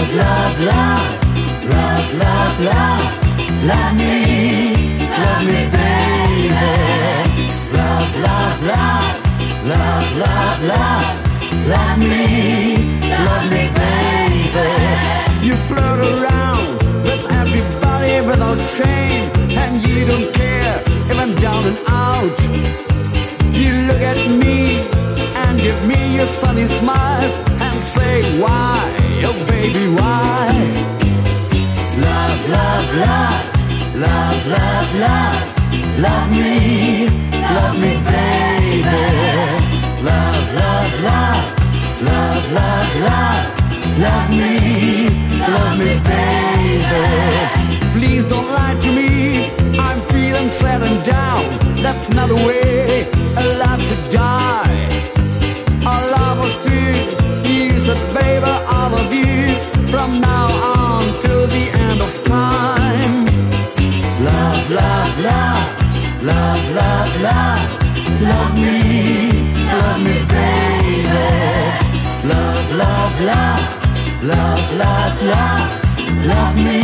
love, love, love, love, love, love me, baby. Love, love, love, love, love, love, love me, baby. You flirt around with everybody without shame, and you don't care if I'm down and out. You look at me and give me your sunny smile and say why, oh baby, why? Love, love, love, love, love, love, love me, baby. Love, love, love, love, love, love, love me, baby. Please don't lie to me, I'm feeling sad and down. That's not the way a love should die. Our love was true, you said baby I love you, from now on till the end of time. Love, love, love, love, love, love, love me, baby. Love, love, love, love, love, love, love me,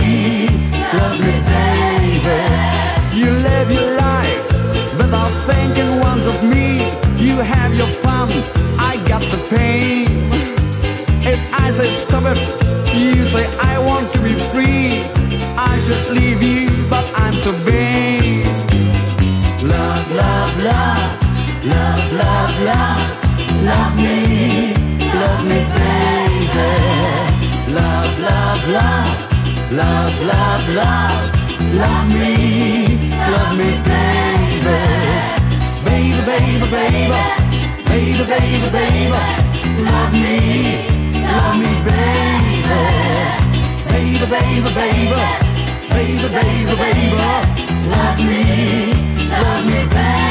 baby. You live your life without thinking once of me. You have your fun, I got the pain. If I say stop it, you say I want to be free. I should leave you, but I'm so vain. Love, love, love, love, love, love, love me, baby. Love, love, love, love, love, love, love me, baby. Baby, baby, baby, baby, baby, baby, love me, baby. Baby, baby, baby, baby, baby, baby, love me, baby.